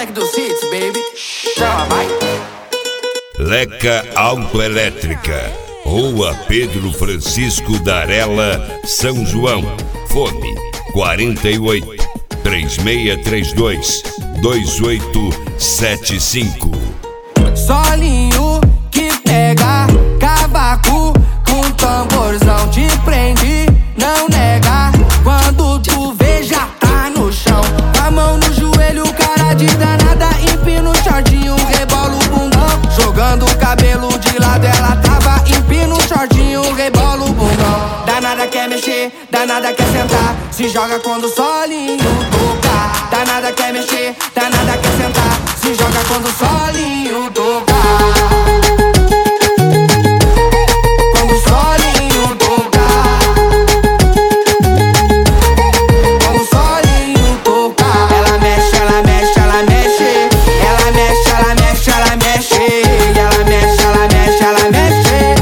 moleque do hits, baby. Chama, vai. Leca Autoelétrica, Rua Pedro Francisco Darella, São João. Fone 48 3632 2875. Solinho que pega cavaco com tamborzão te prende, não nega. Quando tu vê já tá no chão, com a mão no joelho, cara de danada, empina o shortinho, rebola o bundão. Jogando o cabelo de lado, ela tava, empina o shortinho, rebola o bundão. Danada quer mexer, danada quer sentar, se joga quando o solinho tocar. Danada quer mexer, danada quer sentar, se joga quando o solinho tocar. Quando o solinho tocar. Quando o solinho tocar. Ela mexe, ela mexe, ela mexe. Ela mexe, ela mexe, ela mexe. Ela mexe, ela mexe, ela mexe.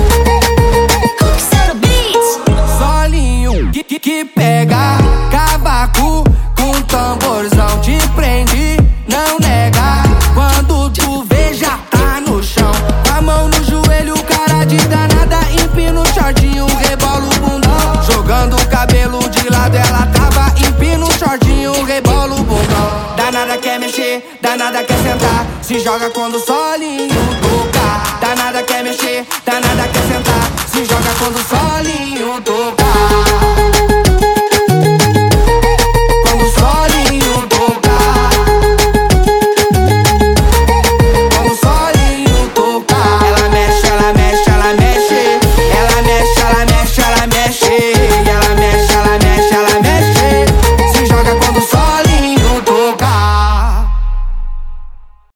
Solinho que pega cavaco com tamborzão te prende, não nega. Quando tu vê já tá no chão, com a mão no joelho, cara de danada, empina o shortinho, rebola o bundão. Jogando o cabelo de lado, ela tava, empina o shortinho, rebola o bundão. Danada quer mexer, danada quer sentar, se joga quando o solinho tocar. Danada quer mexer, danada quer sentar, se joga quando o solinho